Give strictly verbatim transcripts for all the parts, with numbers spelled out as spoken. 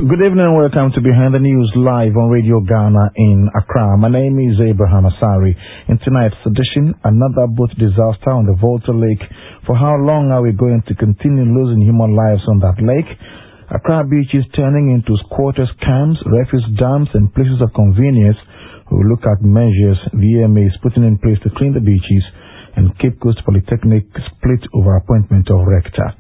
Good evening and welcome to Behind the News live on Radio Ghana in Accra. My name is Abraham Asari. In tonight's edition, another boat disaster on the Volta Lake. For how long are we going to continue losing human lives on that lake? Accra Beach is turning into squatters' camps, refuse dumps and places of convenience. We will look at measures V M A is putting in place to clean the beaches, and Cape Coast Polytechnic split over appointment of rector.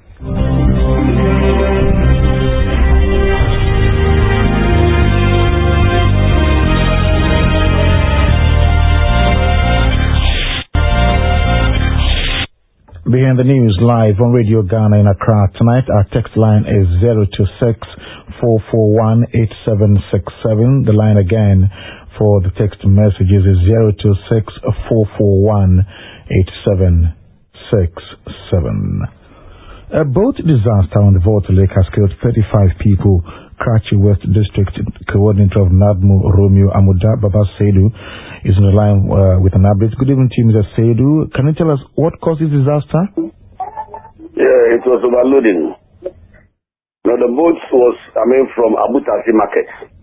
Behind the News live on Radio Ghana in Accra. Tonight our text line is zero two six, four four one, eight seven six seven. The line again for the text messages is zero two six, four four one, eight seven six seven. A boat disaster on the Volta Lake has killed thirty-five people. Karachi West District Coordinator of NADMO, Romeo Amuda Baba Seidu, is on the line uh, with an update. Good evening to you, Mister Seidu. Can you tell us what caused this disaster? Yeah, it was overloading. Now the boat was, I mean, from Abu Tasi Market.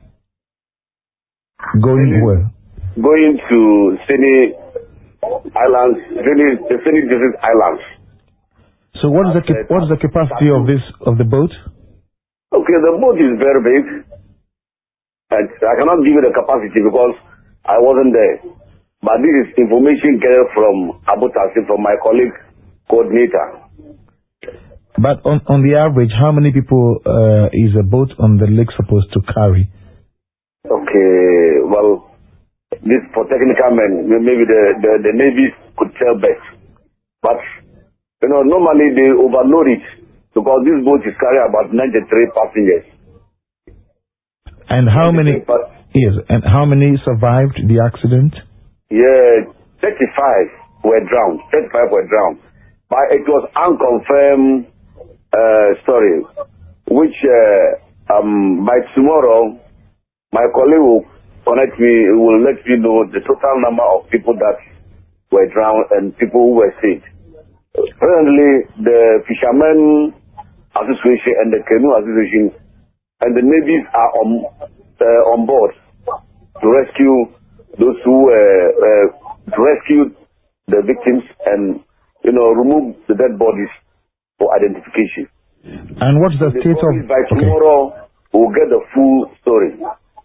Going Seni, where? Going to Seni Islands, Seni, the Seni District Islands. So what is the cap- what is the capacity of this of the boat? Okay, the boat is very big, and I cannot give you the capacity because I wasn't there. But this is information gathered from Abu Tasi, from my colleague coordinator. But on on the average, how many people uh, is a boat on the lake supposed to carry? Okay, well, this for technical men, maybe the, the, the Navy could tell best. But, you know, normally they overload it because this boat is carrying about ninety-three passengers. And how many, yes, and how many survived the accident? Yeah, thirty-five were drowned. thirty-five were drowned. But it was unconfirmed uh, story, which uh, um, by tomorrow, my colleague will connect me, will let me know the total number of people that were drowned and people who were saved. Presently, the Fishermen Association and the Canoe Association and the navies are on uh, on board to rescue those who uh, uh, to rescue the victims and, you know, remove the dead bodies for identification. And what's the state of? By tomorrow, okay, we'll get the full story.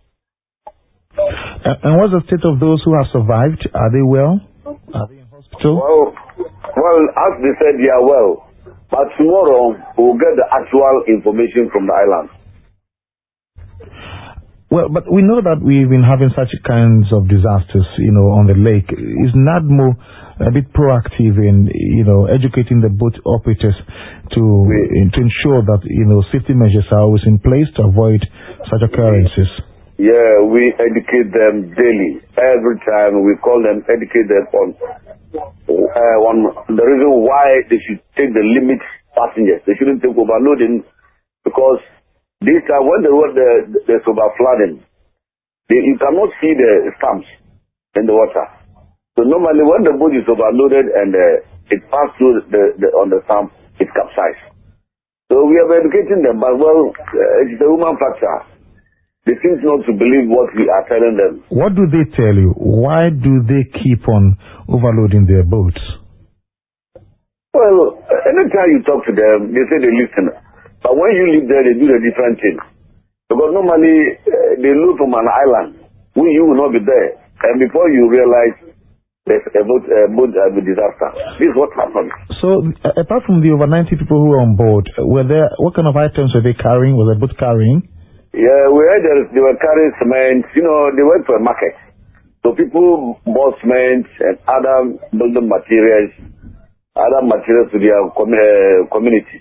Uh, and what's the state of those who have survived? Are they well? Are they in hospital? Well, well, as they said, they are well. But tomorrow, we'll get the actual information from the island. Well, but we know that we've been having such kinds of disasters, you know, on the lake. Is NADMO a bit proactive in, you know, educating the boat operators to we, in, to ensure that, you know, safety measures are always in place to avoid such occurrences? Yeah, we educate them daily. Every time we call them, educate them on uh, on the reason why they should take the limit passengers. They shouldn't take overloading because this time when the road the, there's overflooding, they, you cannot see the stumps in the water. So normally when the boat is overloaded and uh, it passes through the, the on the stump, it capsizes. So we are educating them, but well, uh, it's the human factor. They seem not to believe what we are telling them. What do they tell you? Why do they keep on overloading their boats? Well, anytime you talk to them, they say they listen. But when you live there, they do the different things. Because normally, uh, they look from an island. We, you will not be there. And before you realize there's a boat, a boat uh, disaster. This is what happened. So, uh, apart from the over ninety people who were on board, were there, what kind of items were they carrying? Was the boat carrying? Yeah, we heard that they were carrying cement. You know, they went to a market. So people bought cement and other building materials, other materials to their com- uh, community.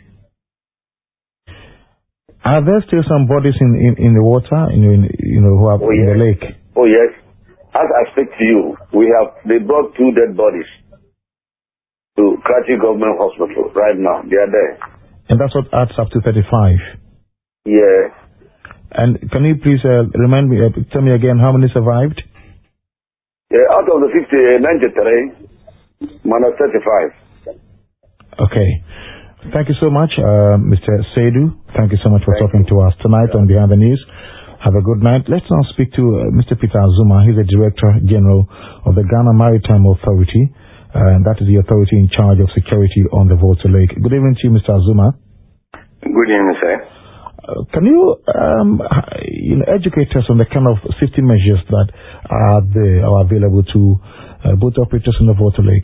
Are there still some bodies in, in, in the water, in, in, you know, who are oh, in yes. the lake? Oh, yes. As I speak to you, we have, they brought two dead bodies to Karachi Government Hospital right now. They are there. And that's what adds up to thirty-five? Yeah. And can you please uh, remind me, uh, tell me again how many survived? Yeah, out of the fifty, ninety-three, minus thirty-five. Okay. Thank you so much, uh, Mister Seidu. Thank you so much for Thank talking you. to us tonight Yeah. on Behind the News. Have a good night. Let's now speak to uh, Mister Peter Azuma. He's the Director General of the Ghana Maritime Authority, uh, and that is the authority in charge of security on the Volta Lake. Good evening to you, Mister Azuma. Good evening, sir. Uh, can you, um, you know, educate us on the kind of safety measures that are there or available to uh, boat operators in the Volta Lake?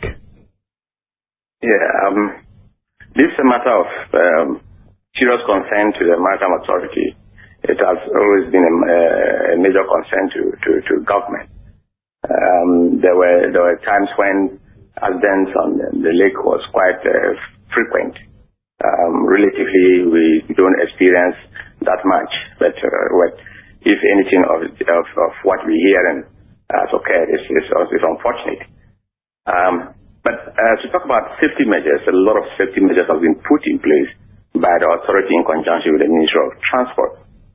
Yeah, um, this is a matter of um, serious concern to the Maritime Authority. It has always been a, a major concern to, to, to government. Um, there were there were times when accidents on the lake was quite uh, frequent. Um, relatively, we don't experience that much, but uh, what, if anything of, of, of what we hear and has occurred is, is, is unfortunate. Um, but uh, to talk about safety measures, a lot of safety measures have been put in place by the authority in conjunction with the Ministry of Transport.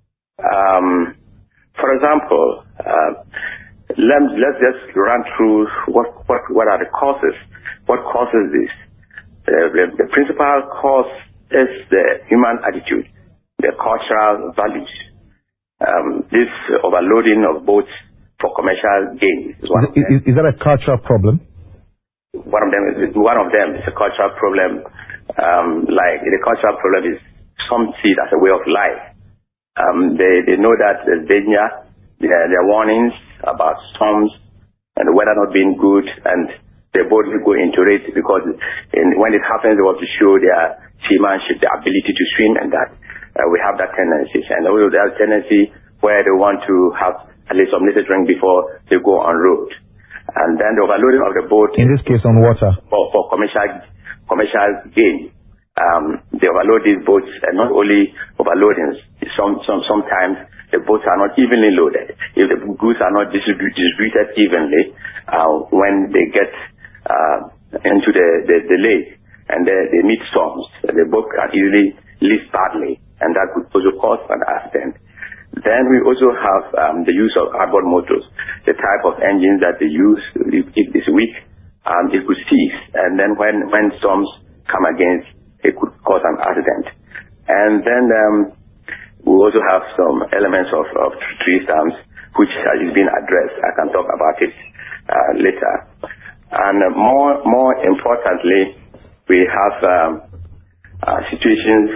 Um, for example, uh, let, let's just run through what, what, what are the causes. What causes this? Uh, the, the principal cause is the human attitude, the cultural values. Um, this overloading of boats for commercial gain is one Is, of them. is, is that a cultural problem? One of them is one of them is a cultural problem. Um, like the cultural problem is some see it as a way of life. Um, they they know that there's danger. There there are warnings about storms and the weather not being good, and they both go into it because in, when it happens, they want to show their seamanship, their ability to swim, and that uh, we have that tendency. And also there's a tendency where they want to have at least some little drink before they go on road. And then the overloading of the boat. In this case, on water. For, for commercial commercial gain. Um, they overload these boats, and not only overloading, some, some, sometimes the boats are not evenly loaded. If the goods are not distribu- distributed evenly, uh, when they get uh, into the, the, the lake and they, they meet storms, the boat can easily leak badly, and that could also cause an accident. Then we also have um, the use of outboard motors, the type of engines that they use. If it is weak, um, it could cease, and then when, when storms come against, it could cause an accident. And then um, we also have some elements of, of tree stumps, which is being addressed. I can talk about it uh, later. And uh, more more importantly, we have um, uh, situations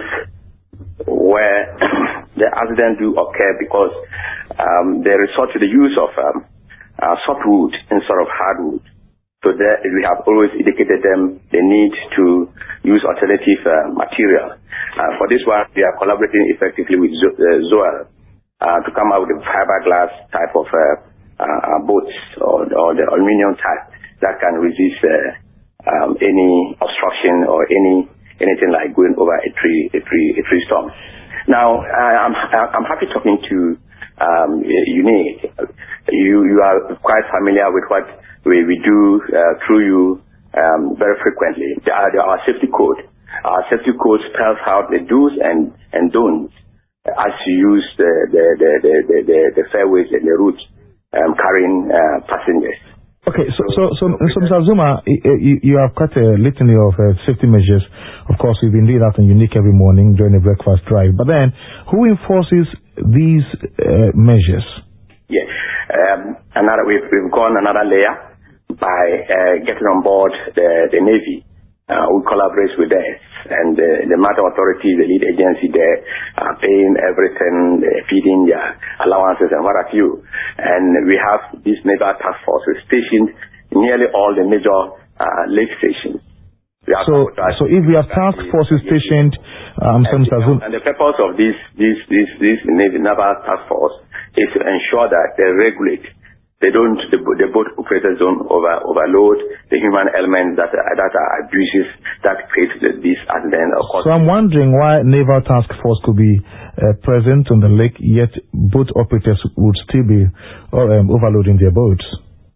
where the accidents do occur because um, they resort to the use of um, uh, softwood instead of hardwood. So there, we have always indicated them the need to use alternative uh, material. Uh, for this one, we are collaborating effectively with Zo- uh, Zoel uh, to come out with a fiberglass type of uh, uh, boats or, or the aluminum type that can resist uh, um, any obstruction or any anything like going over a tree a tree a tree storm. Now, I'm I'm happy talking to um, Unique. You you are quite familiar with what we we do uh, through you um, very frequently. There are, there are safety code. Our safety code spells out the do's and, and don'ts as you use the the the the, the, the, the fairways and the routes um, carrying uh, passengers. Okay, so so so, so Mister Azuma, you, you have quite a litany of uh, safety measures. Of course, we've been doing that on Unique every morning during the breakfast drive. But then, who enforces these uh, measures? Yes, um, another we've we've gone another layer by uh, getting on board the the Navy. Uh, we collaborate with them, and uh, the Maritime Authority, the lead agency there, are paying everything, uh, feeding their allowances and what have you. And we have this naval task force stationed nearly all the major uh, lake stations. So, so if we have task forces stationed, um, and, the, and the purpose of this this this this naval task force is to ensure that they regulate. They don't, the, the boat operators don't over, overload the human element that, uh, that are abuses that create this accident. So I'm wondering why Naval Task Force could be uh, present on the lake, yet boat operators would still be uh, um, overloading their boats.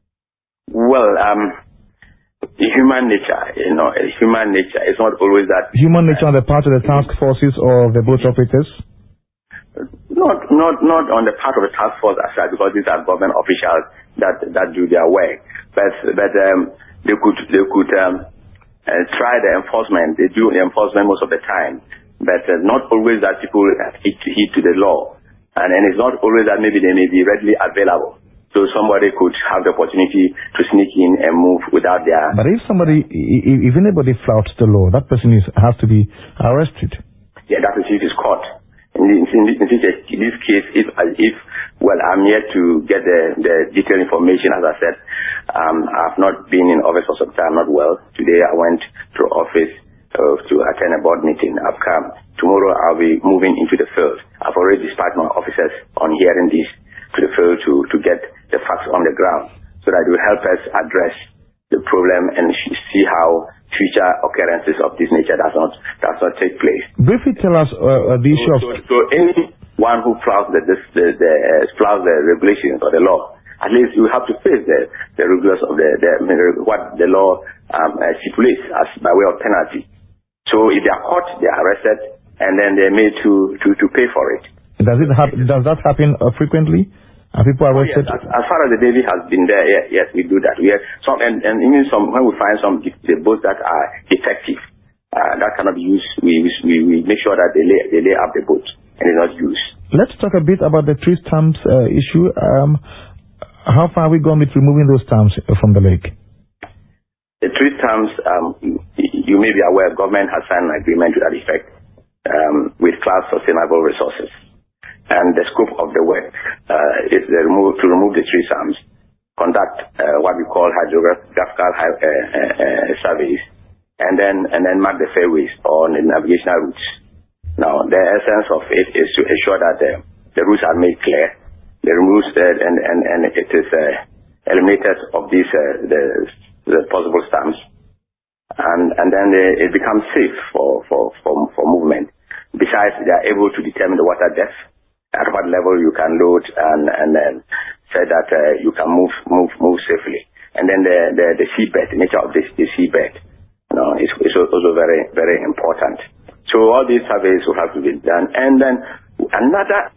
Well, um, human nature, you know, human nature is not always that. Human nature on the part of the task forces or the boat operators? Not, not, not on the part of the task force as such, because these are government officials that, that do their work. But, but, um, they could, they could, um, uh, try the enforcement. They do the enforcement most of the time, but uh, not always that people heed to, heed to the law. And, and it's not always that maybe they may be readily available. So somebody could have the opportunity to sneak in and move without their... But if somebody, if anybody flouts the law, that person is, has to be arrested. Yeah, that is if it's caught. In, in, in, in this case, if, if, well, I'm yet to get the, the detailed information, as I said. Um, I've not been in office for some time, not well. Today I went to office uh, to attend a board meeting. I've come. Tomorrow I'll be moving into the field. I've already dispatched my officers on hearing this to the field to, to get the facts on the ground so that it will help us address the problem and see how future occurrences of this nature does not does not take place. Briefly tell us uh, the issue so, of... So, so anyone who flouts the, the, the, the, uh, flouts the regulations or the law, at least you have to face the, the regulars of the, the what the law um, uh, stipulates as by way of penalty. So if they are caught, they are arrested, and then they're made to, to, to pay for it. Does it happen? Does that happen uh, frequently? Are people arrested? Oh, yes. as, as far as the Navy has been there, yes, yes, we do that. We have some, and, and even some when we find some the boats that are defective, uh, that cannot be used. We, we we make sure that they lay they lay up the boat and it's not used. Let's talk a bit about the tree stumps uh, issue. Um, how far are we going with removing those stumps from the lake? The tree stumps, um, you, you may be aware, government has signed an agreement to that effect um, with Cloud Sustainable Resources. And the scope of the work uh, is the remove, to remove the tree stumps, conduct uh, what we call hydrographical uh, uh, uh, surveys, and then and then mark the fairways or the navigational routes. Now, the essence of it is to ensure that the, the routes are made clear, the removes uh, and, and, and it is uh, eliminated of these uh, the, the possible stumps, and and then they, it becomes safe for, for, for, for movement. Besides, they are able to determine the water depth, at what level you can load, and and then say that uh, you can move move move safely. And then the the, the seabed, the nature of this the seabed, you know, is, is also very very important. So all these surveys will have to be done. And then another.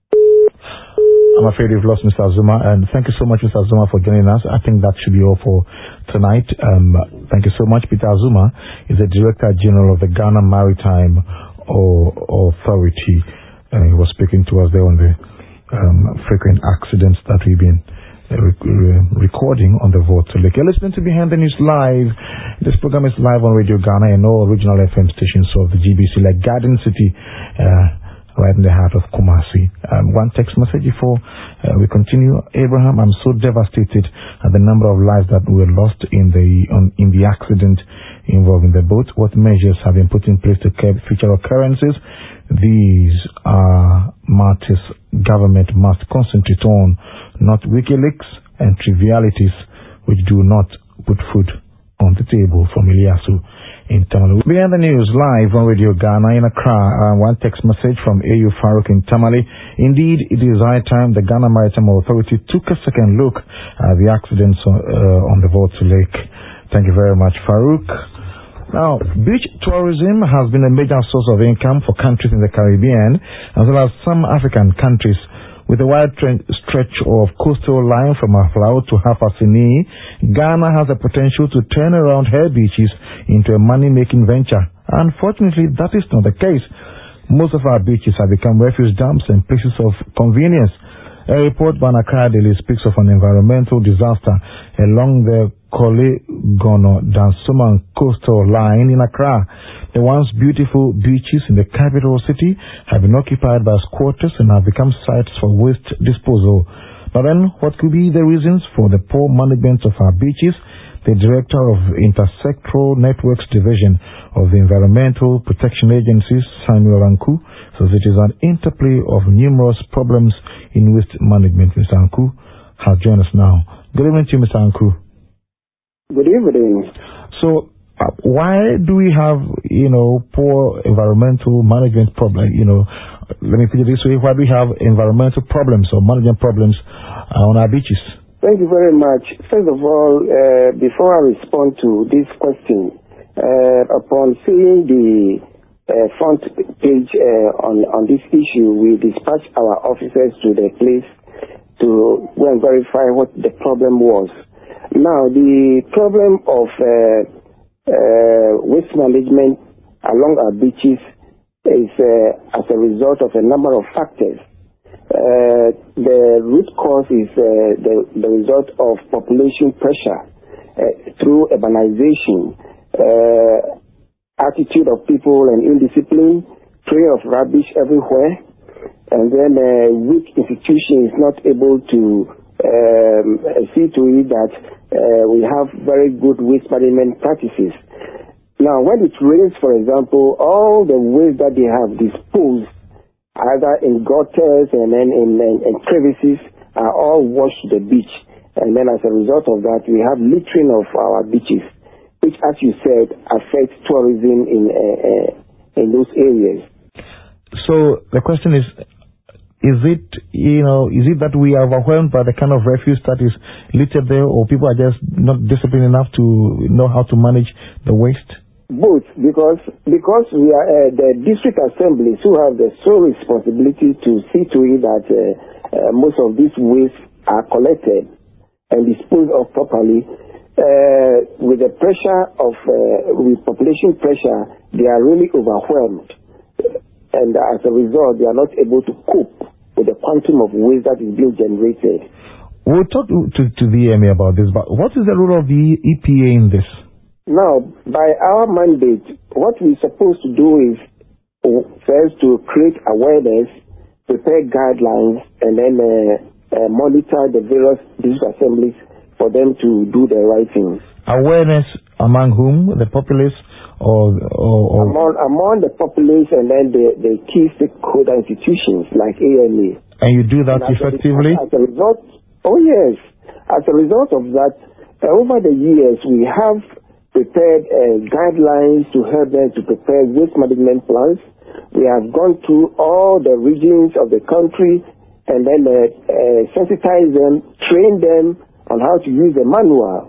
I'm afraid we've lost Mister Azuma, and thank you so much, Mister Azuma, for joining us. I think that should be all for tonight. Um, thank you so much. Peter Azuma is the Director General of the Ghana Maritime Authority. Uh, he was speaking to us there on the um, frequent accidents that we've been uh, rec uh, recording on the Volta Lake. You're listening to Behind the News Live. This program is live on Radio Ghana and all regional F M stations of the G B C, like Garden City, uh, right in the heart of Kumasi. Um, one text message before uh, we continue. Abraham, I'm so devastated at the number of lives that were lost in the on, in the accident involving the boat. What measures have been put in place to curb future occurrences? These are matters government must concentrate on, not WikiLeaks and trivialities which do not put food on the table. From Ilyasu in Tamale. Behind the News live on Radio Ghana in Accra. Uh, one text message from A U Farouk in Tamale. Indeed, it is high time the Ghana Maritime Authority took a second look at the accidents uh, on the Volta Lake. Thank you very much, Farouk. Now, beach tourism has been a major source of income for countries in the Caribbean, as well as some African countries. With a wide stretch of coastal line from Aflao to Hafasini, Ghana has the potential to turn around her beaches into a money-making venture. Unfortunately, that is not the case. Most of our beaches have become refuse dumps and places of convenience. A report by Accra Daily speaks of an environmental disaster along the Kole-Gono-Dansoman coastal line in Accra. The once beautiful beaches in the capital city have been occupied by squatters and have become sites for waste disposal. But then, what could be the reasons for the poor management of our beaches? The Director of Intersectoral Networks Division of the Environmental Protection Agency, Samuel Anku, says it is an interplay of numerous problems in waste management. Mister Anku has joined us now. Good evening to you, Mister Anku. Good evening. So, uh, why do we have, you know, poor environmental management problem? You know, let me put it this way: why do we have environmental problems or management problems uh, on our beaches? Thank you very much. First of all, uh, before I respond to this question, uh, upon seeing the uh, front page uh, on on this issue, we dispatched our officers to the place to go and verify what the problem was. Now, the problem of uh, uh, waste management along our beaches is uh, as a result of a number of factors. Uh, the root cause is uh, the, the result of population pressure uh, through urbanization, uh, attitude of people and indiscipline, trail of rubbish everywhere, and then uh, weak institutions not able to um, see to it that uh, we have very good waste management practices. Now, when it rains, for example, all the waste that they have disposed either in gutters and then in, in, in crevices are all washed to the beach. And then as a result of that, we have littering of our beaches, which, as you said, affects tourism in, uh, uh, in those areas. So the question is, is it, you know, is it that we are overwhelmed by the kind of refuse that is littered there, or people are just not disciplined enough to know how to manage the waste? Both, because because we are uh, the district assemblies who have the sole responsibility to see to it that uh, uh, most of these waste are collected and disposed of properly. Uh, with the pressure of uh, with population pressure, they are really overwhelmed, and as a result, they are not able to cope with the quantum of waste that is being generated. We'll talk to, to the E M A about this, but what is the role of the E P A in this? Now, by our mandate, what we're supposed to do is first to create awareness, prepare guidelines, and then uh, uh, monitor the various district assemblies for them to do the right things. Awareness among whom? The populace or... or, or among, among the populace and then the, the key stakeholder institutions like A M A. And you do that as effectively? A, as a result, oh yes. As a result of that, uh, over the years we have prepared uh, guidelines to help them to prepare waste management plans. We have gone through all the regions of the country and then uh, uh, sensitize them, train them on how to use the manual.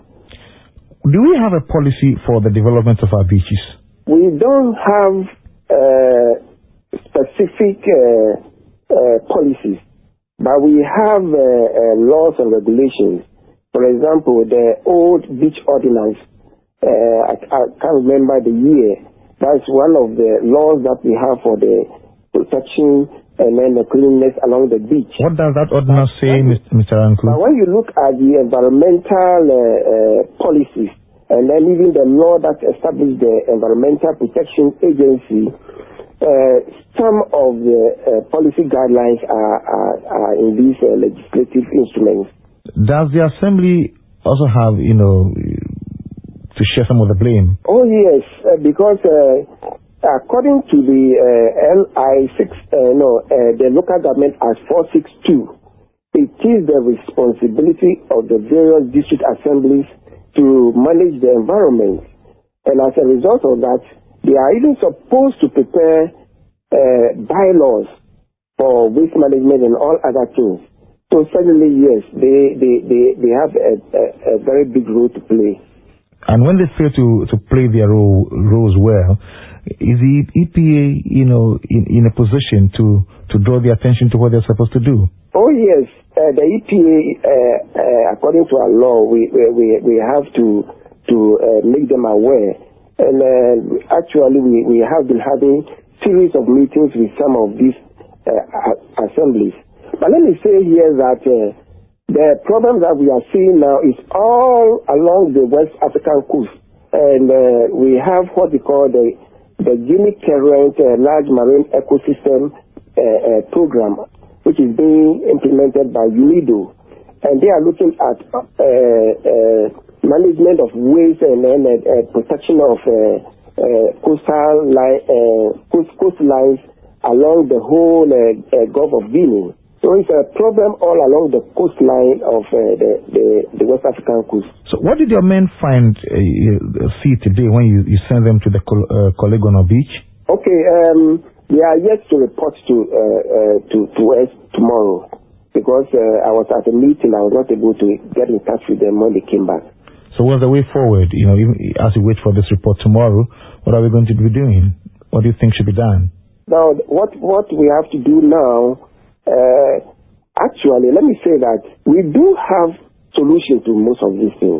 Do we have a policy for the development of our beaches? We don't have uh, specific uh, uh, policies, but we have uh, uh, laws and regulations. For example, the old beach ordinance, Uh, I, I can't remember the year. That's one of the laws that we have for the protection and then the cleanliness along the beach. What does that ordinance say, Mister Anku? But when you look at the environmental uh, uh, policies and then even the law that established the Environmental Protection Agency, uh, some of the uh, policy guidelines are, are, are in these uh, legislative instruments. Does the Assembly also have, you know, to share some of the blame? Oh yes, uh, because uh, according to the uh, L I six, uh, no, uh, the Local Government Act four sixty-two, it is the responsibility of the various district assemblies to manage the environment, and as a result of that, they are even supposed to prepare uh, bylaws for waste management and all other things. So certainly, yes, they they they, they have a, a, a very big role to play. And when they fail to, to play their role, roles well, is the E P A, you know, in, in a position to, to draw the attention to what they're supposed to do? Oh yes, uh, the E P A, uh, uh, according to our law, we we we have to to uh, make them aware. And uh, actually, we, we have been having series of meetings with some of these uh, assemblies. But let me say here that. Uh, The problem that we are seeing now is all along the West African coast, and uh, we have what we call the the Guinea Current uh, Large Marine Ecosystem uh, uh, Program, which is being implemented by UNIDO, and they are looking at uh, uh, management of waste and then uh, uh, protection of uh, uh, coastal line, uh, coast coastlines along the whole uh, uh, Gulf of Guinea. So it's a problem all along the coastline of uh, the, the, the West African coast. So what did your men find, uh, see today when you, you sent them to the Col- uh, Colegono Beach? Okay, um, they are yet to report to uh, uh, to, to us tomorrow because uh, I was at a meeting. I was not able to get in touch with them when they came back. So what's the way forward? You know, even as we wait for this report tomorrow, what are we going to be doing? What do you think should be done? Now, what, what we have to do now... Uh, actually, let me say that we do have solutions to most of these things.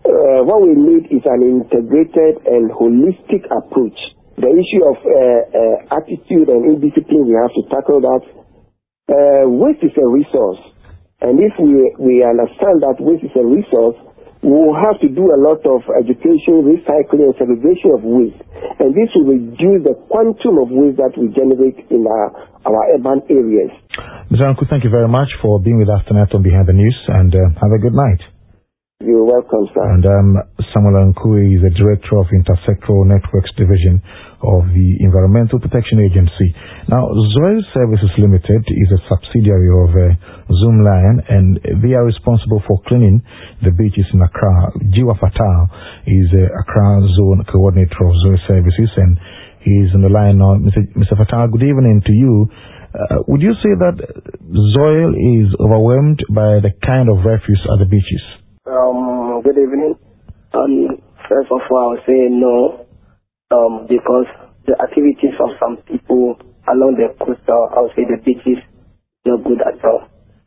uh, what we need is an integrated and holistic approach. The issue of uh, uh, attitude and indiscipline, we have to tackle that. Uh, waste is a resource. And if we, we understand that waste is a resource, we'll have to do a lot of education, recycling, and segregation of waste. And this will reduce the quantum of waste that we generate in our, our urban areas. Mister Anku, thank you very much for being with us tonight on Behind the News, and uh, have a good night. You're welcome, sir. And um, Samuel Anku is the Director of Intersectoral Networks Division of the Environmental Protection Agency. Now, Zoil Services Limited is a subsidiary of uh, Zoomlion, and they are responsible for cleaning the beaches in Accra. Jiwa Fatal is the Accra Zone Coordinator of Zoil Services, and he is on the line now. Mister Mister Fatal, good evening to you. Uh, would you say that Zoil is overwhelmed by the kind of refuse at the beaches? Um, good evening. Um, first of all, I would say no, um, because the activities of some people along the coastal, I would say the beaches, not good at all.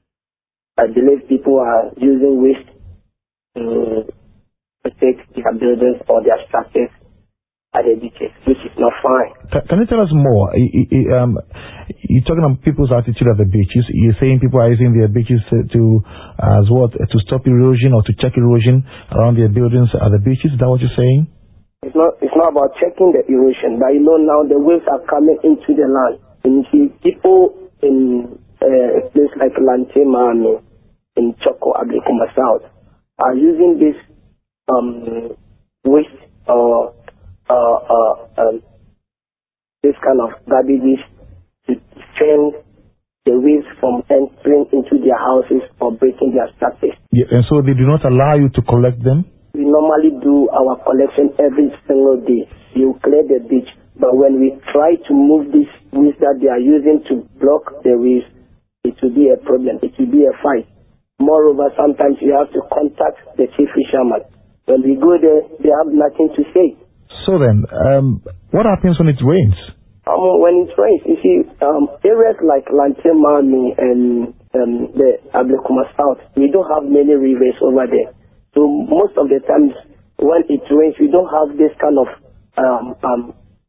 I believe people are using waste to protect their buildings or their structures at the beaches, which is not fine. Can, can you tell us more? I, I, um, you're talking about people's attitude at the beaches. You're saying people are using their beaches to, to as what to stop erosion or to check erosion around their buildings at the beaches. Is that what you're saying? It's not. It's not about checking the erosion, but you know now the waves are coming into the land, and you see people in uh, a place like Lantema in Choco, Ablekuma South, are using this um, waste or Uh, uh, um, this kind of garbages to defend the waves from entering into their houses or breaking their structures. Yeah, and so they do not allow you to collect them? We normally do our collection every single day. You clear the beach, but when we try to move this waste that they are using to block the waves, it will be a problem. It will be a fight. Moreover, sometimes you have to contact the chief fisherman. When we go there, they have nothing to say. So then, um, what happens when it rains? Um, when it rains, you see, um, areas like Lantemami and um, the Ablekuma South, we don't have many rivers over there. So most of the times when it rains, we don't have this kind of um, um,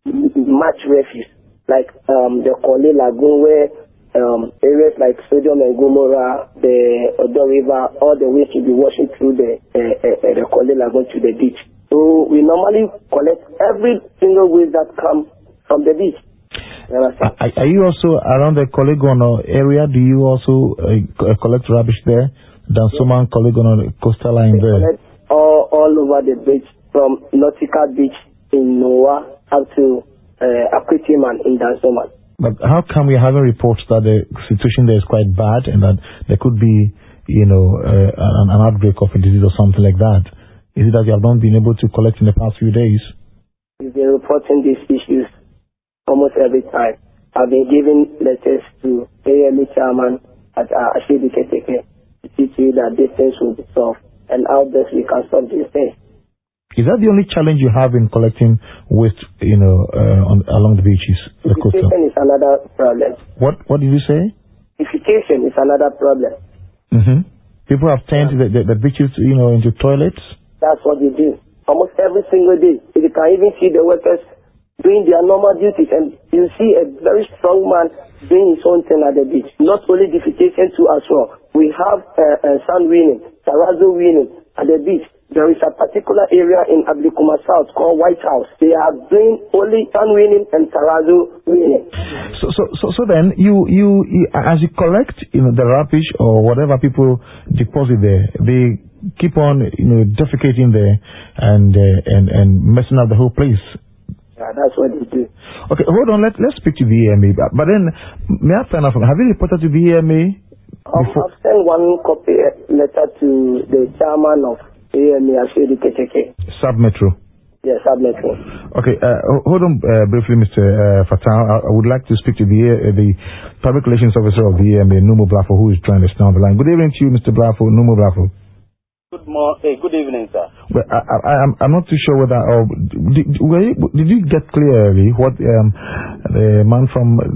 much refuse, like um, the Kole Lagoon, where um, areas like Sodium and Gomorrah, the Odo River, all the waste will be washing through the, uh, uh, the Kole Lagoon to the beach. So we normally collect every single waste that comes from the beach. Are, are you also around the Kolegono area? Do you also uh, collect rubbish there? Dansoman, yes. Kolegono, coastal line we there? Collect all, all over the beach, from Nautica Beach in Noah up to uh, Akwitiman in Dansoman. But how come we're having reports that the situation there is quite bad and that there could be, you know, uh, an, an outbreak of a disease or something like that? Is it that you have not been able to collect in the past few days? We've been reporting these issues almost every time. I've been giving letters to A M E chairman at uh, Ashidi Keteke to see to that these things will be solved, and how best we can solve these things. Is that the only challenge you have in collecting waste, you know, uh, on, along the beaches? Defecation is another problem. What What did you say? Defecation is another problem. Mm-hmm. People have turned yeah. the, the, the beaches, you know, into toilets. That's what they do almost every single day. You can even see the workers doing their normal duties, and you see a very strong man doing his own thing at the beach. Not only defecation too as well. We have uh, uh, sun winning, terrazzo winning at the beach. There is a particular area in Ablekuma South called White House. They are doing only sun winning and terrazzo winning. So, so, so, so then you, you, you, as you collect, you know, the rubbish or whatever people deposit there, they keep on, you know, defecating there and uh, and and messing up the whole place. Yeah, that's what they do. Okay, hold on. Let let's speak to the E M A. But then, may I find out from? Have you reported to the E M A? Um, I've sent one copy letter to the chairman of E M A, Ashidi Keteke. Sub-Metro. Yes, Sub-Metro. Okay, uh, hold on uh, briefly, Mister Uh, Fatal. I, I would like to speak to the uh, the public relations officer of the E M A, Numo Blafo, who is trying to stay on the line. Good evening to you, Mister Blafo, Numo Blafo. Good morning. Hey, good evening, sir. Well, I, I, I'm, I'm not too sure whether. Uh, did, were you, did you get clearly what um, the man from uh,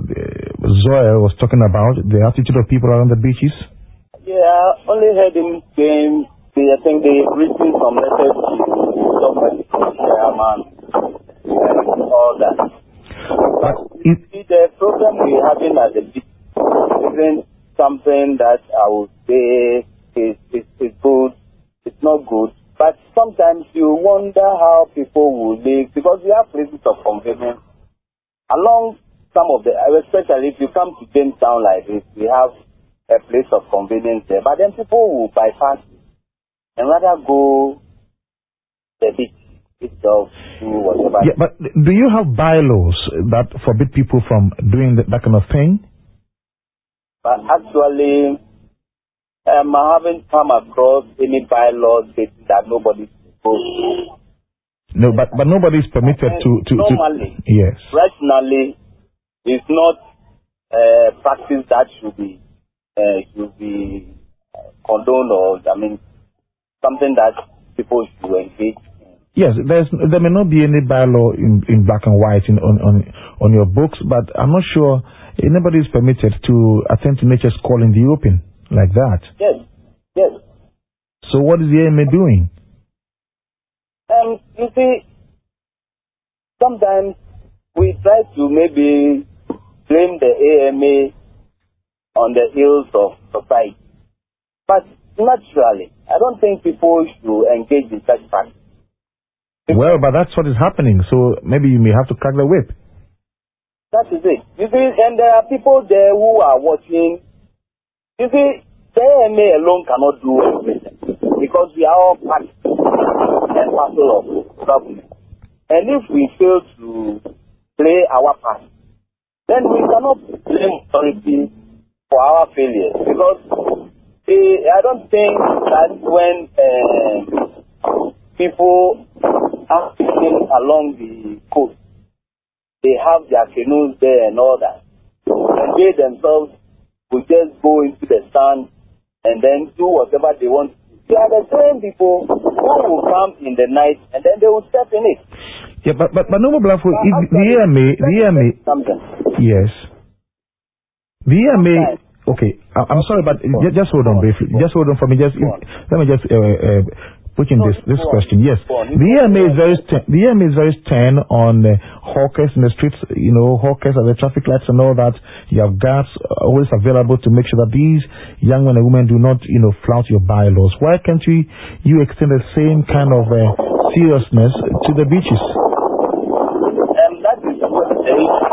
Zoya was talking about, the attitude of people around the beaches? Yeah, I only heard him saying, I think they've written some letters to somebody, chairman, and all that. But It, the problem we're having at the beach isn't something that I would say is, is, is good. It's not good. But sometimes you wonder how people will live, because we have places of convenience along some of the, especially if you come to Jamestown like this, we have a place of convenience there. But then people will bypass and rather go the beach itself, do whatever. yeah, but do you have bylaws that forbid people from doing that, that kind of thing? But actually, um, I haven't come across any bylaws stating that nobody goes to. No, but but nobody is permitted to, to normally, to, yes. rationally, it's not uh, practice that should be uh, should be condoned, or I mean something that people should engage in. Yes, there's there may not be any bylaw in, in black and white in, on on on your books, but I'm not sure anybody is permitted to attend to nature's call in the open like that. Yes, yes. So what is the A M A doing? Um, you see, sometimes we try to maybe blame the A M A on the ills of society, but naturally, I don't think people should engage in such practice. Well, but that's what is happening. So maybe you may have to crack the whip. That is it. You see, and there are people there who are watching. You see, the A M A alone cannot do everything, because we are all part and parcel of government. And if we fail to play our part, then we cannot blame authority for our failures. Because eh, I don't think that when uh, people are sitting along the coast, they have their canoes there and all that, and they themselves will just go into the sun and then do whatever they want. They are the same people who will come in the night and then they will step in it. Yeah, but but but no, Blafo, the A M A, the A M A, Something. yes, the A M A. Okay, I, I'm sorry, but just, just hold on briefly. Just hold on for me. Just let me just uh, uh, put in this this question. Yes, the A M A is very st- the A M A is very stern on uh, hawkers in the streets. You know, hawkers at the traffic lights and all that. You have guards always available to make sure that these young men and women do not, you know, flout your bylaws. Why can't you you extend the same kind of uh, seriousness to the beaches? Um, that is what the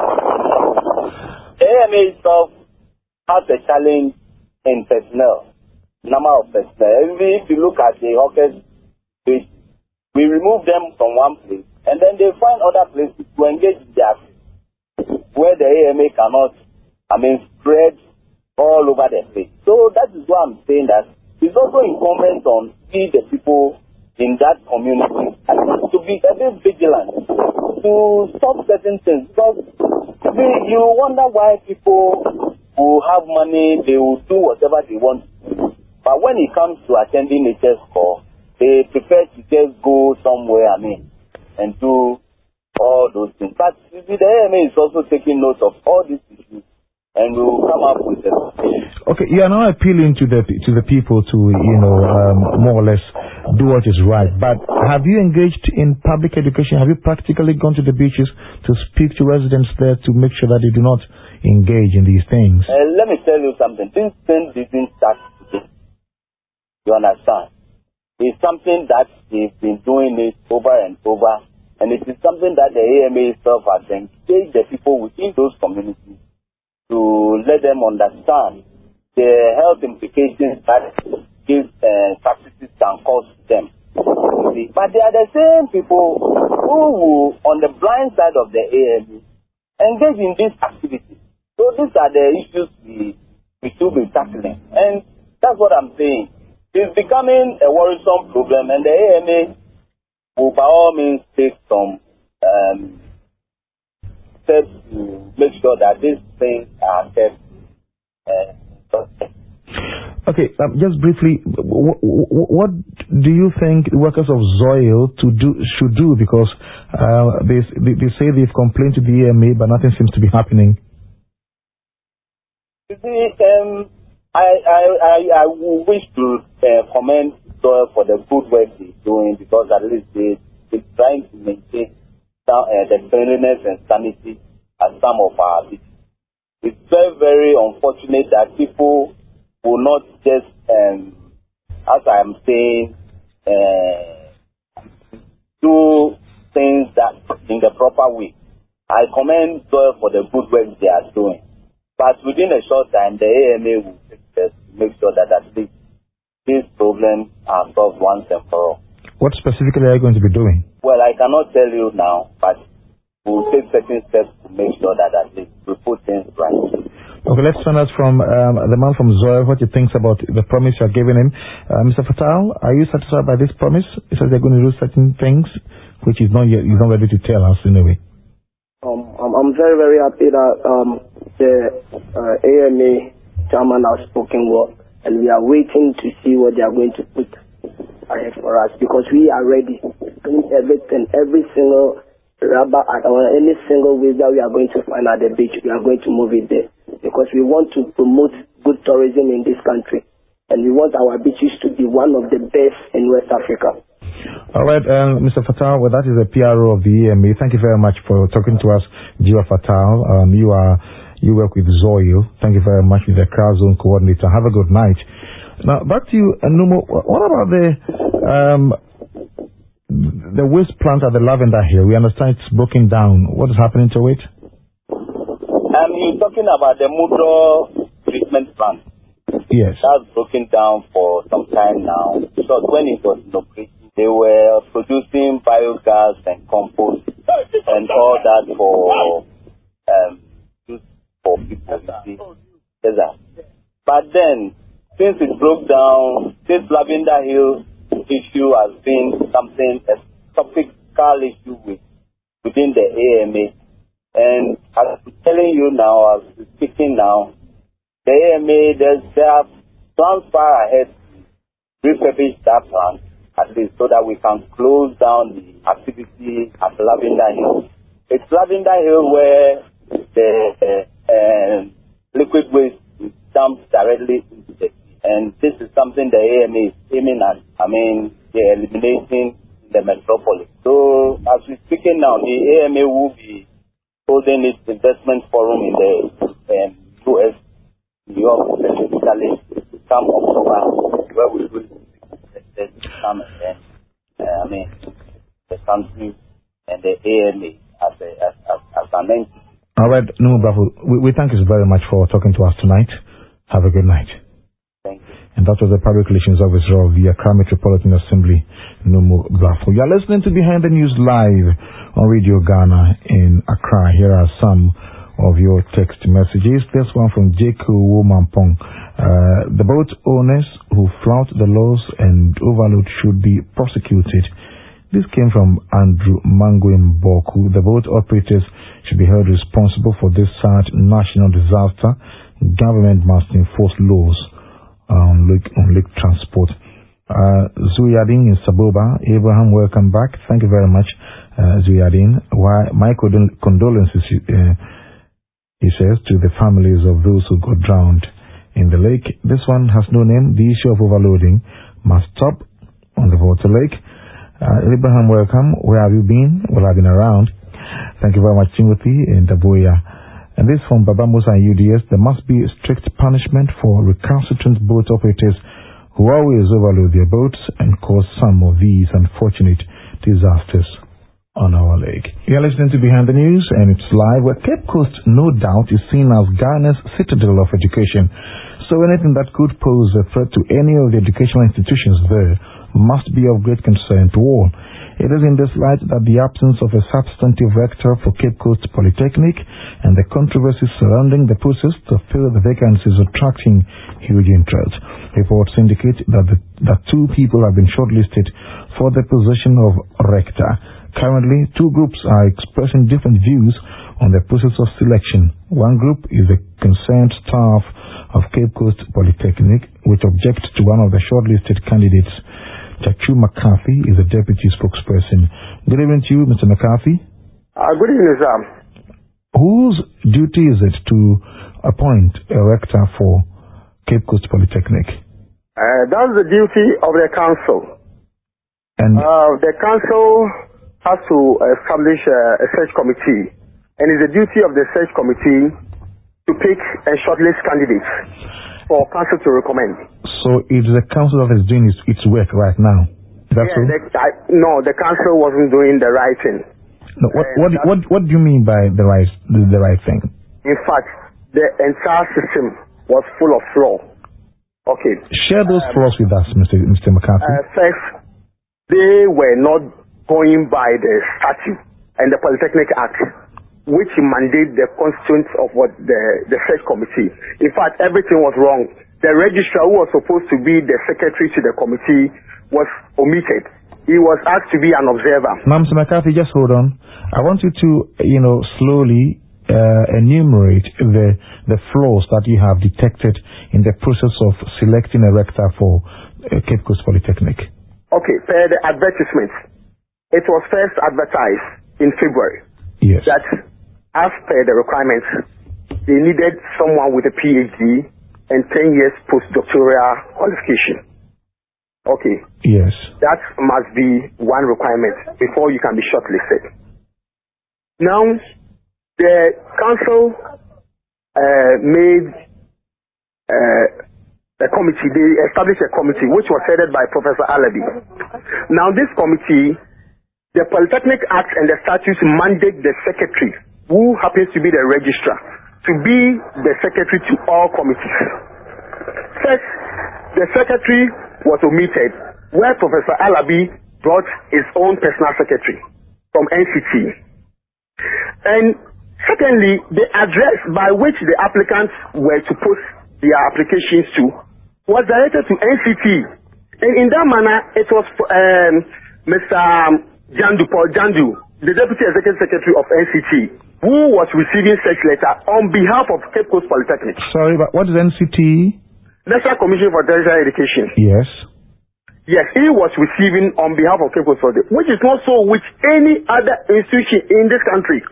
A M A itself has a challenge in personnel, number of personnel. If you look at the hawkers, we, we remove them from one place and then they find other places to engage in their activities where the A M A cannot, I mean, spread all over the place. So that is why I'm saying that it's also incumbent on we, the people in that community, to be a bit vigilant, to stop certain things. Because you wonder why people who have money, they will do whatever they want to do. But when it comes to attending nature's call, they prefer to just go somewhere, I mean, and do all those things. But you see, the A M A is also taking note of all these issues, and we will come up with them. Okay, you are now appealing to the to the people to, you know, um, more or less do what is right. But have you engaged in public education? Have you practically gone to the beaches to speak to residents there to make sure that they do not engage in these things? Uh, let me tell you something. This thing didn't start today. You understand? It's something that they've been doing it over and over, and it is something that the A M A itself has engaged the people within those communities to let them understand the health implications that these uh, practices can cause them. But they are the same people who will, on the blind side of the A M A, engage in these activities. So these are the issues we, we should be tackling. And that's what I'm saying. It's becoming a worrisome problem, and the A M A will by all means take some um, steps to make sure that these things are kept. Uh, Okay, um, just briefly, w- w- what do you think the workers of Zoil to do should do? Because uh, they, they they say they've complained to the A M A, but nothing seems to be happening. You see, um, I I I, I wish to uh, commend Zoe for the good work they're doing, because at least they, they're trying to maintain some, uh, the cleanliness and sanity at some of our beaches. It's very, very unfortunate that people will not just, um, as I am saying, uh, do things that in the proper way. I commend Zoe for the good work they are doing. But within a short time, the A M A will take steps to make sure that at least these problems are solved once and for all. What specifically are you going to be doing? Well, I cannot tell you now, but we'll take certain steps to make sure that at least we put things right. Okay, let's find out from um, the man from Zoe what he thinks about the promise you are giving him. Uh, Mister Fatal, are you satisfied by this promise? He says they're going to do certain things, which is not yet, he's not ready to tell us in a way. Um, I'm, I'm very, very happy that um, the uh, A M A chairman has spoken well, and we are waiting to see what they are going to put ahead for us, because we are ready. Everything, every single rubber or any single waste that we are going to find at the beach, we are going to move it there, because we want to promote good tourism in this country, and we want our beaches to be one of the best in West Africa. All right, uh, Mister Fatal, well, that is the P R O of the A M A. Thank you very much for talking to us, Jiwa Fatal. Um, you are you work with Zoyo. Thank you very much, with the Accra Zone Coordinator. Have a good night. Now, back to you, Numo. What about the um, the waste plant at the Lavender Hill? We understand it's broken down. What is happening to it? Um, you're talking about the Mudro treatment plant. Yes. That's broken down for some time now. So when it was inaugurated, they were producing biogas and compost and all that for um use for people to see. But then, since it broke down, this Lavender Hill issue has been something, a topical issue with, within the A M A. And as I'm telling you now, as we're speaking now, the A M A, there's, they have plans far ahead to refurbish that plant, at least so that we can close down the activity at Lavender Hill. It's Lavender Hill where the uh, uh, liquid waste is dumped directly into the sea. And this is something the A M A is aiming at. I mean, they're eliminating the metropolis. So, as we're speaking now, the A M A will be holding its investment forum in the um, U S, New York, specifically, come October, where we will come and then, uh, I mean, the country and the A M A as, a, as, as, as an entity. All right, Numo Bravo, we, we thank you very much for talking to us tonight. Have a good night. Thank you. And that was the Public Relations Officer of the Accra Metropolitan Assembly, Numo Bravo. You are listening to Behind the News live on Radio Ghana in Accra. Here are some of your text messages. This one from Jacob Womampong. Uh, the boat owners who flout the laws and overload should be prosecuted. This came from Andrew Manguim Boku. The boat operators should be held responsible for this sad national disaster. Government must enforce laws on lake, on lake transport. Uh, Zuyadin in Saboba. Abraham, welcome back. Thank you very much, uh, Zuyadin. Why, my condolences, uh, he says, to the families of those who got drowned in the lake. This one has no name. The issue of overloading must stop on the water lake. Uh, Abraham, welcome. Where have you been? Well, I've been around. Thank you very much, Timothy in Daboya. And this from Baba Musa and U D S. There must be strict punishment for recalcitrant boat operators who always overload their boats and cause some of these unfortunate disasters on our lake. You are listening to Behind the News, and it's live, where Cape Coast, no doubt, is seen as Ghana's citadel of education. So anything that could pose a threat to any of the educational institutions there must be of great concern to all. It is in this light that the absence of a substantive rector for Cape Coast Polytechnic and the controversies surrounding the process to fill the vacancies attracting huge interest. Reports indicate that, the, that two people have been shortlisted for the position of rector. Currently, two groups are expressing different views on the process of selection. One group is the concerned staff of Cape Coast Polytechnic, which objects to one of the shortlisted candidates. Chachu McCarthy is the deputy spokesperson. Good evening to you, Mister McCarthy. Uh, good evening, Sam. Whose duty is it to appoint a rector for Cape Coast Polytechnic? Uh, that's the duty of the council. And uh, the council has to establish uh, a search committee, and it's the duty of the search committee to pick and shortlist candidates for council to recommend. So it's the council that is doing its, its work right now. Is that yeah, so? The, I, no, the council wasn't doing the right thing. No, what, what, what, what do you mean by the right, the, the right thing? In fact, the entire system was full of flaw. Okay. Share those um, flaws with us, Mister Mister McCarthy. Uh, first, they were not going by the statute and the Polytechnic Act, which mandate the constituents of what the, the search committee. In fact, everything was wrong. The registrar who was supposed to be the secretary to the committee was omitted. He was asked to be an observer. Now, Mister McCarthy, just hold on. I want you to, you know, slowly uh, enumerate the the flaws that you have detected in the process of selecting a rector for uh, Cape Coast Polytechnic. Okay, per the advertisement, it was first advertised in February. Yes. That as per the requirements, they needed someone with a PhD and ten years postdoctoral qualification. Okay. Yes. That must be one requirement before you can be shortlisted. Now, the council uh, made uh, a committee. They established a committee which was headed by Professor Alabi. Now, this committee, the Polytechnic Act and the statutes mandate the secretary, who happens to be the registrar, to be the secretary to all committees. First, the secretary was omitted, where Professor Alabi brought his own personal secretary from N C T. And secondly, the address by which the applicants were to post their applications to was directed to N C T. And in that manner, it was um, Mister Jandu, Paul Jandu, the Deputy Executive Secretary of N C T, who was receiving such letter on behalf of Cape Coast Polytechnic. Sorry, but what is N C T? National Commission for Tertiary Education. Yes. Yes, he was receiving on behalf of Cape Coast Polytechnic, which is not so with any other institution in this country.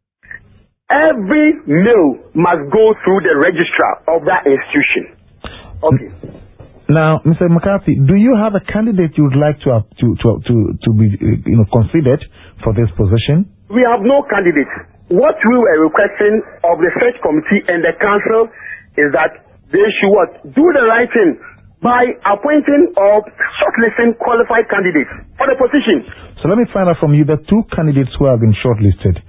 Every mail must go through the registrar of that institution. Okay. Now, Mister McCarthy, do you have a candidate you would like to have to to to, to be uh, you know considered for this position? We have no candidate. What we were requesting of the search committee and the council is that they should what? Do the right thing by appointing or shortlisting qualified candidates for the position. So let me find out from you the two candidates who have been shortlisted.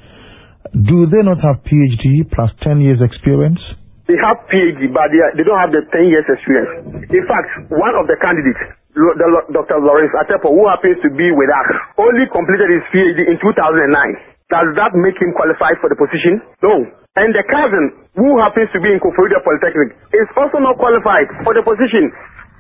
Do they not have PhD plus ten years experience? They have PhD, but they, are, they don't have the ten years experience. In fact, one of the candidates, Doctor Lawrence Atepo, who happens to be with us, only completed his PhD in two thousand nine. Does that make him qualified for the position? No. And the cousin, who happens to be in Koforidua Polytechnic, is also not qualified for the position.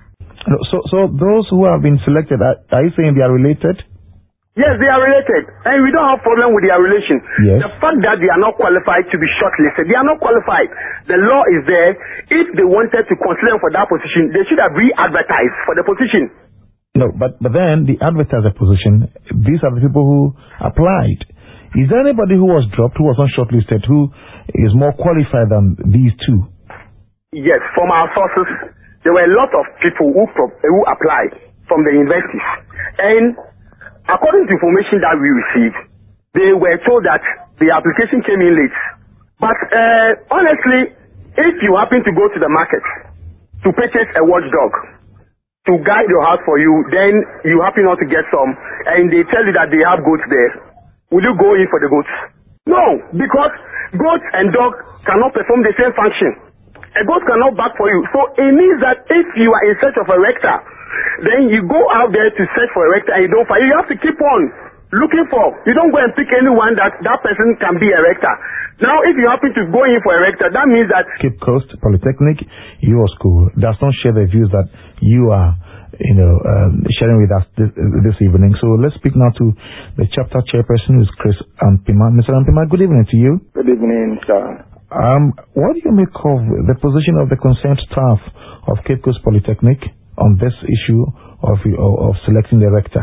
So, so those who have been selected, are, are you saying they are related? Yes, they are related, and we don't have problem with their relation. Yes. The fact that they are not qualified to be shortlisted, they are not qualified. The law is there. If they wanted to consider them for that position, they should have re-advertised for the position. No, but but then the advertiser position, these are the people who applied. Is there anybody who was dropped, who was not shortlisted, who is more qualified than these two? Yes, from our sources, there were a lot of people who pro- who applied from the universities, and according to information that we received, they were told that the application came in late. But uh, honestly, if you happen to go to the market to purchase a watchdog to guide your house for you, then you happen not to get some, and they tell you that they have goats there. Will you go in for the goats? No, because goats and dogs cannot perform the same function. A goat cannot bark for you. So it means that if you are in search of a rector, then you go out there to search for a rector and you don't find. You have to keep on looking for. You don't go and pick anyone that that person can be a rector. Now, if you happen to go in for a rector, that means that Cape Coast Polytechnic, your school, does not share the views that you are, you know, um, sharing with us this, this evening. So let's speak now to the chapter chairperson, who is Chris Ampima. Mister Ampima, good evening to you. Good evening, sir. Um, what do you make of the position of the concerned staff of Cape Coast Polytechnic on this issue of of, of selecting the rector?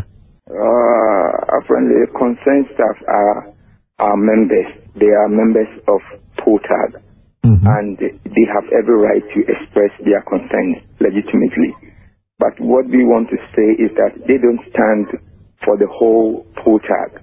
Uh, apparently, concerned staff are are members. They are members of POTAG, mm-hmm. and they have every right to express their concerns legitimately. But what we want to say is that they don't stand for the whole POTAG.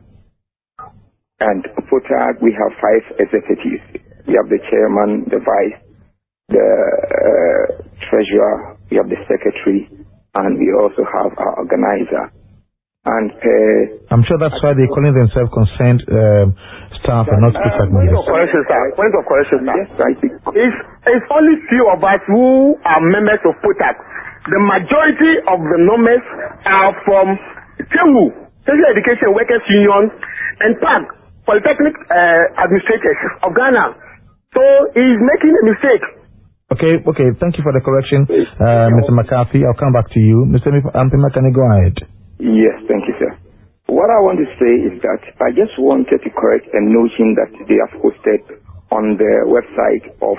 And POTAG, we have five executives. We have the chairman, the vice, the uh, treasurer, we have the secretary, and we also have our organizer. And uh, I'm sure that's why they're calling themselves concerned um, staff and not POTAG members. Point of correction, sir. Point of correction, sir. Yes, right. It's, it's only few of us who are members of POTAG. The majority of the members are from T E W U, Special Education Workers Union, and P A G, Polytechnic uh, Administrators of Ghana. So he's making a mistake. Okay, okay. Thank you for the correction, uh, Mister McCarthy. I'll come back to you. Mister Ampima, can you go ahead? Yes, thank you, sir. What I want to say is that I just wanted to correct a notion that they have posted on the website of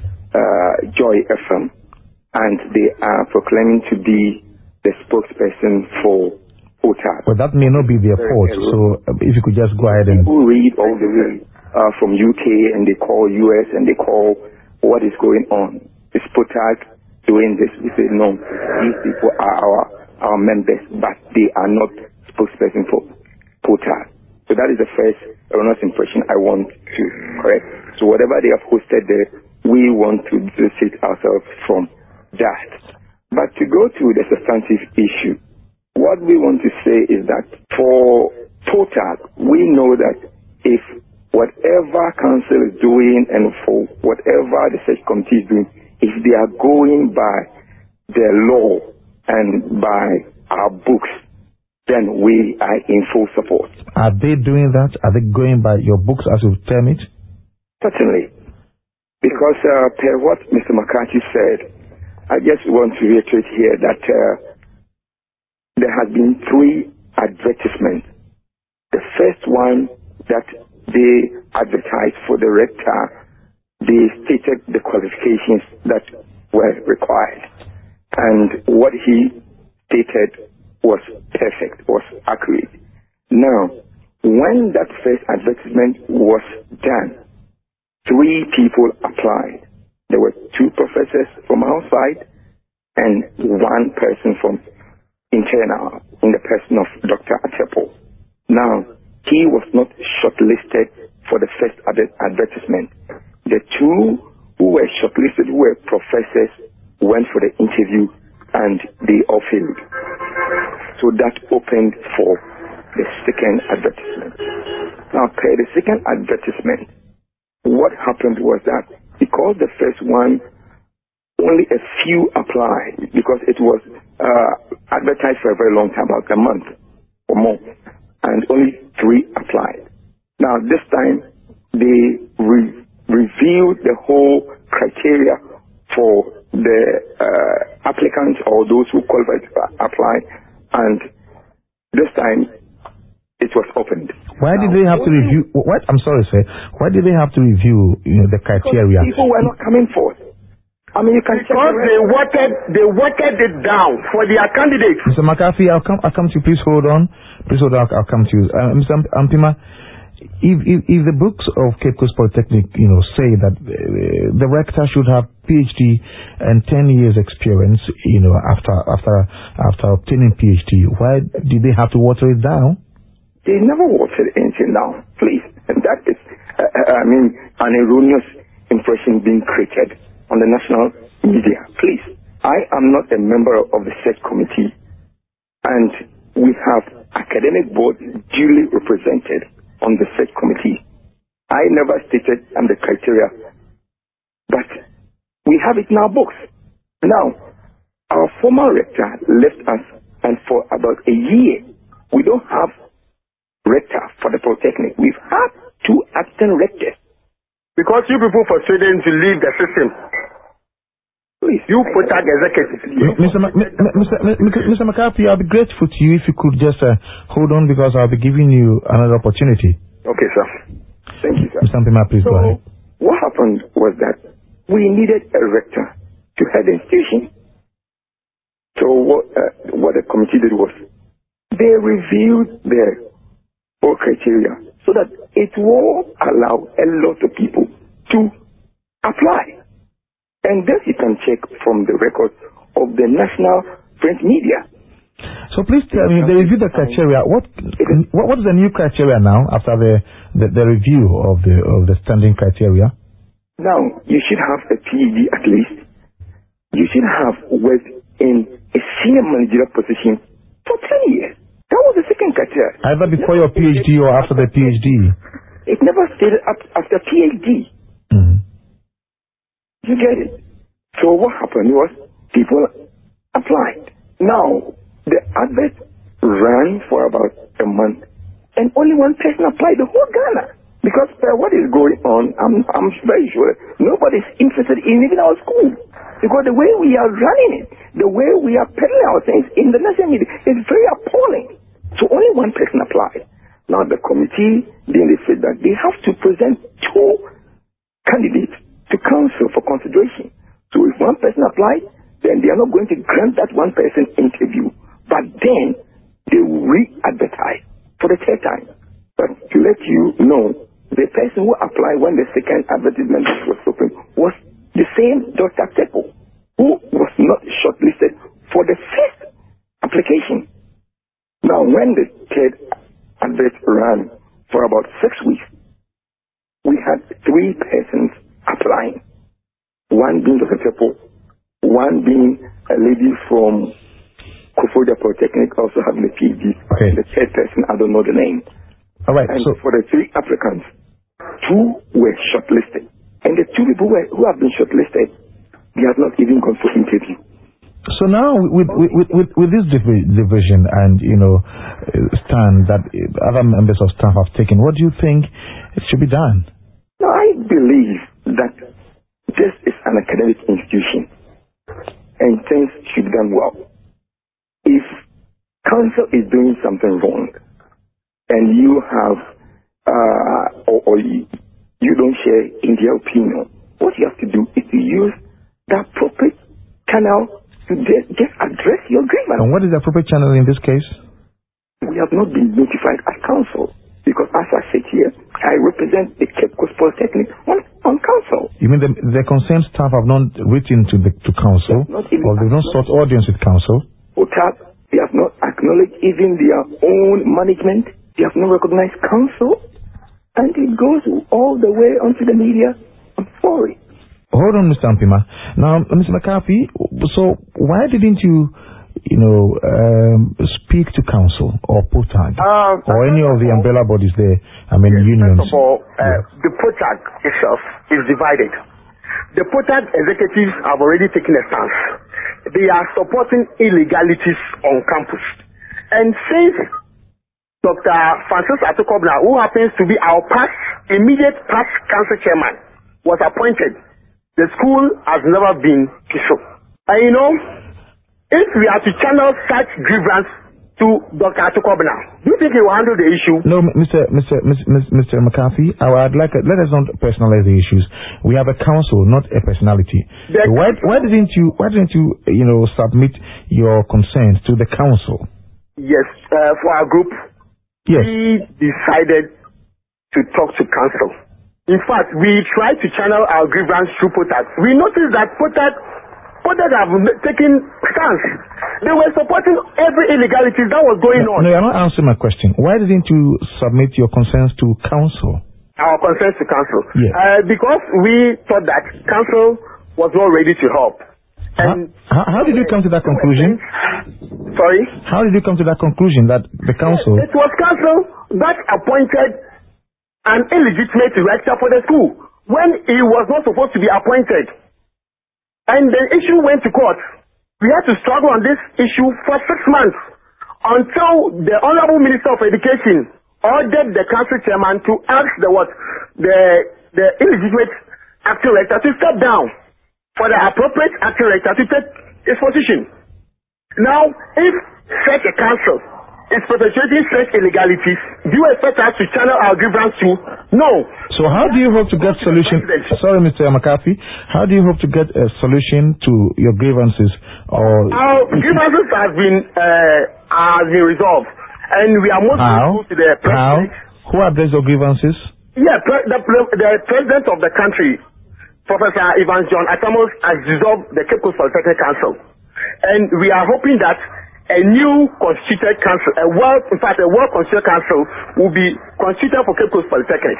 uh, Joy F M, and they are proclaiming to be the spokesperson for POTAG. Well, that may not be their fault, so uh, if you could just go ahead and... People read all the way uh, from U K, and they call U S, and they call what is going on. Is POTAG doing this? We say, no, these people are our, our members, but they are not spokesperson for POTAG. So that is the first erroneous impression I want to correct. So whatever they have posted there, we want to dissociate ourselves from that. But to go to the substantive issue, what we want to say is that for POTAG, we know that if whatever council is doing and for whatever the search committee is doing, if they are going by the law and by our books, then we are in full support. Are they doing that? Are they going by your books, as you term it? Certainly. Because uh, per what Mister McCarthy said, I just want to reiterate here that uh, there has been three advertisements. The first one that they advertised for the rector, they stated the qualifications that were required. And what he stated was perfect, was accurate. Now, when that first advertisement was done, three people applied. There were two professors from outside and one person from internal, in the person of Doctor Atepo. Now, he was not shortlisted for the first ad- advertisement. The two who were shortlisted, who were professors, went for the interview and they all failed. So that opened for the second advertisement. Now, per the second advertisement, what happened was that because the first one, only a few applied, because it was uh, advertised for a very long time, about a month or more, and only three applied. Now, this time, they re- reviewed the whole criteria for the uh, applicants or those who qualified to apply, and this time, it was opened. Why did they have to review? What? I'm sorry, sir. Why did they have to review, you know, the criteria? People were not coming forth. I mean, you can check Because they watered, they watered it down for their candidates. Mister McCarthy, I'll come. I'll come to you. Please hold on. Please hold on. I'll, I'll come to you. Uh, Mister Ampima, if, if if the books of Cape Coast Polytechnic, you know, say that uh, the rector should have PhD and ten years experience, you know, after after after obtaining PhD, why did they have to water it down? They never watered anything down, please. And that is, uh, I mean, an erroneous impression being created on the national media. Please, I am not a member of the search committee, and we have academic board duly represented on the search committee. I never stated on the criteria, but we have it in our books. Now, our former rector left us, and for about a year, we don't have rector for the Polytechnic. We've had two acting rectors. Because you people for students to leave the system. Please, you POTAG executives. Mister Ma- Mister Mister Mister McCarthy, I'll be grateful to you if you could just uh, hold on, because I'll be giving you another opportunity. Okay, sir. Thank you, sir. Mister Ampima, please so, go ahead. What happened was that we needed a rector to head the institution. So what, uh, what the committee did was they reviewed the whole criteria so that it will allow a lot of people to apply. And then you can check from the records of the National print media. So please tell me, they reviewed the criteria. What, what what is the new criteria now after the, the, the review of the of the standing criteria? Now, you should have a P H D at least. You should have worked in a senior managerial position for ten years. That was the second criteria. Either before your P H D or after the P H D. It never stated up after P H D. Mm. You get it? So what happened was people applied. Now, the advert ran for about a month, and only one person applied the whole Ghana. Because uh, what is going on, I'm, I'm very sure nobody's interested in even our school. Because the way we are running it, the way we are peddling our things in the national media is very appalling. So only one person applied. Now the committee, then they said that they have to present two candidates to council for consideration. So if one person applied, then they are not going to grant that one person interview. But then they will re-advertise for the third time. But to let you know, the person who applied when the second advertisement was open was the same Doctor Tepo, who was not shortlisted for the first application. Now, when the third advert ran for about six weeks, we had three persons applying. One being Doctor Tepo, one being a lady from Kofodia Polytechnic, also having a P H D. Okay. The third person, I don't know the name. All right. And So for the three applicants, two were shortlisted. And the two people who, were, who have been shortlisted, they have not even gone for interview. So now, with with with, with this divi- division and you know stand that other members of staff have taken, what do you think should be done? Now, I believe that this is an academic institution, and things should be done well. If council is doing something wrong, and you have, uh, or, or you, you don't share in their opinion, what you have to do is to use the appropriate channel to just, just address your grievance. And what is the appropriate channel in this case? We have not been notified as council, because as I sit here, I represent the Cape Coast Polytechnic on, on council. You mean the, the concerned staff have not written to the to council, Not even or they've not sought audience with council? They have not acknowledged even their own management. They have not recognized council. And it goes all the way onto the media. I'm sorry. Hold on, Mister Ampima. Now, Mister McCarthy, so why didn't you, you know, um, speak to council or POTAG Uh, or any of the umbrella bodies there, I mean, unions? First of all, uh, the POTAG itself is divided. The POTAG executives have already taken a stance. They are supporting illegalities on campus. And since Doctor Francis Atokobna, who happens to be our past, immediate past council chairman, was appointed, the school has never been peaceful. And you know, if we are to channel such grievance to Doctor Atokobna, do you think he will handle the issue? No, Mister Mister Mister McCarthy, I would like let us not personalize the issues. We have a council, not a personality. The why why didn't you why didn't you you know submit your concerns to the council? Yes, uh, for our group, yes, we decided to talk to council. In fact, we tried to channel our grievance through POTAG. We noticed that POTAG POTAG have taken stance. They were supporting every illegality that was going no, on. No, you're not answering my question. Why didn't you submit your concerns to council? Our concerns to council. Yes. Uh, because we thought that council was not ready to help. And how, how did you come to that conclusion? Sorry? How did you come to that conclusion that the council... It was council that appointed an illegitimate director for the school when he was not supposed to be appointed. And the issue went to court. We had to struggle on this issue for six months until the Honorable Minister of Education ordered the council chairman to ask the what the the illegitimate acting rector to step down for the appropriate acting rector to take his position. Now, if such a council is perpetuating such illegalities, do you expect us to channel our grievance to? No. So how do you hope to get solution? Sorry, Mister McCarthy. How do you hope to get a solution to your grievances? Or our grievances have been uh, have been resolved, and we are most how? grateful to the president. How? Who addressed your grievances? Yeah, pre- the, the president of the country, Professor Evans John Atamos, has dissolved the Cape Coast Polytechnic Council. And we are hoping that a new constituted council, a well, in fact, a well constituted council will be constituted for Cape Coast Polytechnic.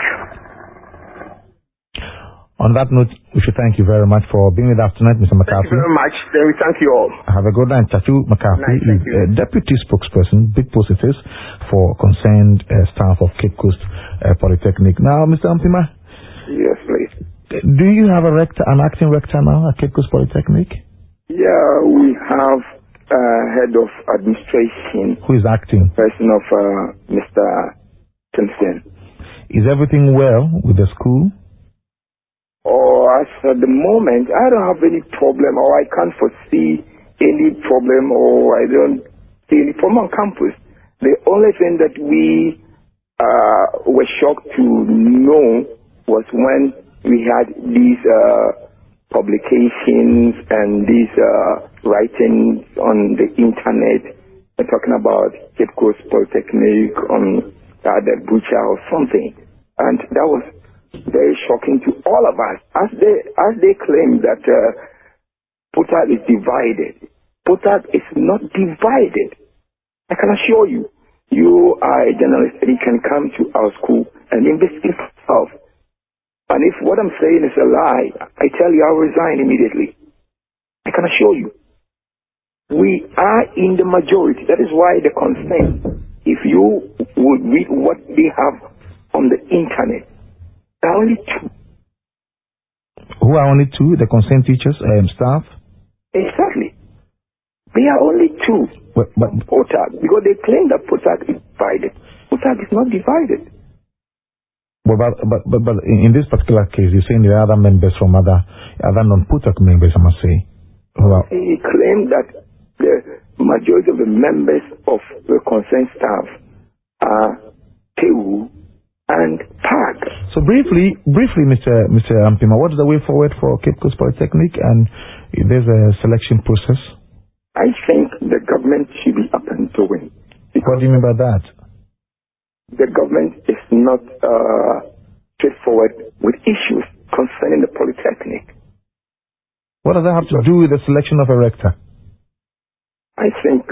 On that note, we should thank you very much for being with us tonight, Mister McCarthy. Thank you very much. Then we thank you all. Have a good night. Chachu McCarthy Nice, is uh, Deputy Spokesperson, big positives, for concerned uh, staff of Cape Coast uh, Polytechnic. Now, Mister Ampima. Yes, please. Do you have a rector, an acting rector now at Cape Coast Polytechnic? Yeah, we have uh, head of administration. Who is acting? Person of uh, Mister Simpson. Is everything well with the school? Or as at the moment, I don't have any problem, or I can't foresee any problem, or I don't see any problem on campus. The only thing that we uh, were shocked to know was when we had these uh, publications and these uh, writings on the internet uh, talking about Cape Coast Polytechnic on uh, the butcher or something, and that was very shocking to all of us, as they as they claim that uh, P O T A C is divided. P O T A C is not divided. I can assure you, you are a journalist and you can come to our school and investigate yourself. And if what I'm saying is a lie, I tell you I'll resign immediately. I can assure you. We are in the majority. That is why the concern, if you would read what they have on the internet, there are only two. Who are only two? The concerned teachers and staff? Exactly. They are only two. But, but P O T A C, because they claim that P O T A C is divided. P O T A C is not divided. But, but, but, but in this particular case, you're saying there are other members from other, other non-P O T A C members, I must say. Well, he claimed that the majority of the members of the concerned staff are T E U and P A C. So briefly, briefly, Mister Mister Ampima, what is the way forward for Cape Coast Polytechnic, and if there's a selection process? I think the government should be up and doing. What do you mean by that? The government is not uh, straightforward with issues concerning the Polytechnic. What does that have to do with the selection of a rector? I think,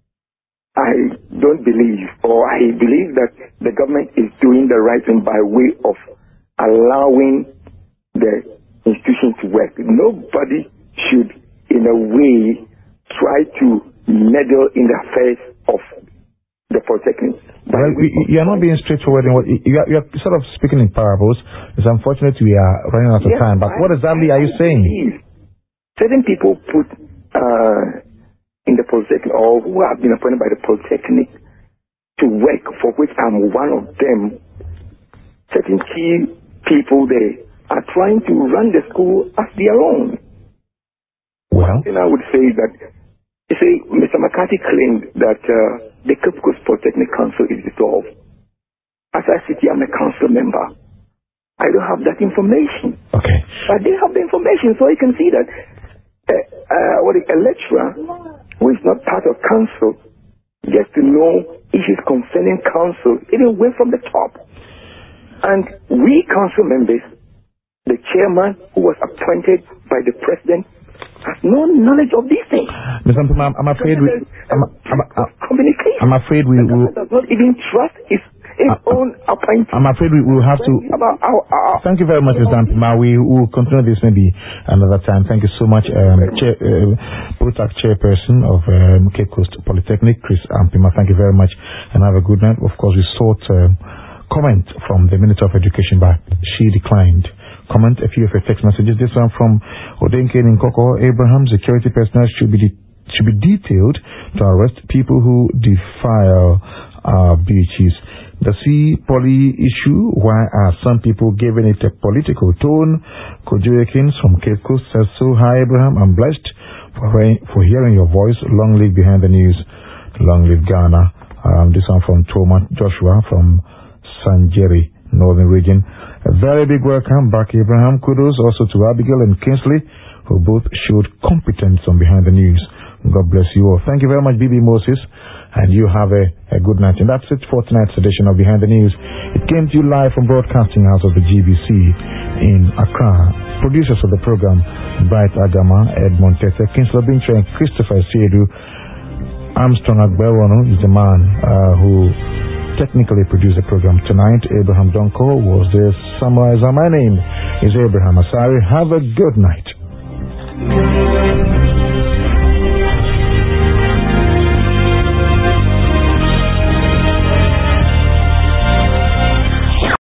I don't believe, or I believe that the government is doing the right thing by way of allowing the institution to work. Nobody should, in a way, try to meddle in the affairs of the Polytechnic. Well, you are not being straightforward in what you are, you are sort of speaking in parables. It's unfortunate we are running out of yes, time. But I, what exactly I are you saying? Certain people put uh, in the Polytechnic, or who have been appointed by the Polytechnic to work, for which I'm one of them. Certain key people there are trying to run the school as their own. Well, and I would say that, you see, Mister McCarthy claimed that uh, the Cape Coast Polytechnic Council is dissolved. As I sit here, I'm a council member. I don't have that information. Okay. But they have the information, so you can see that uh, uh, what a lecturer who is not part of council gets to know issues concerning council, even way from the top. And we council members, the chairman who was appointed by the president, has no knowledge of these things. Mister Ampima, I'm, I'm afraid we. I'm, I'm, I'm, communication. I'm afraid we will. Does not even trust his, his uh, own appointee. I'm afraid we will have to. About our, our, Thank you very much, Mister Ampima. We will continue this maybe another time. Thank you so much, um, chair, uh, P O T A C chairperson of um, Cape Coast Polytechnic, Chris Ampima. Thank you very much, and have a good night. Of course, we sought um, comment from the Minister of Education, but she declined. Comment a few of your text messages. This one from Odenke Nkoko. Abraham, security personnel should be de should be detailed to arrest people who defile our beaches. The sea poly issue, why are some people giving it a political tone? Kojo Ekins from Cape Coast says so. Hi Abraham, I'm blessed for, for hearing your voice. Long live Behind the News. Long live Ghana. Um, this one from Toma Joshua from Sanjeri, Northern Region. A very big welcome back, Abraham. Kudos also to Abigail and Kingsley, who both showed competence on Behind the News God bless you all. Thank you very much, B B Moses, and you have a, a good night. And that's it for tonight's edition of Behind the News. It came to you live from Broadcasting House of the G B C in Accra. Producers of the program, Bright Agama, Edmond Tete, Kinsler Bintre, and Christopher Siedu. Armstrong Agberono is the man uh, who technically produced the program tonight. Abraham Donko was the summarizer. My name is Abraham Asari. Have a good night.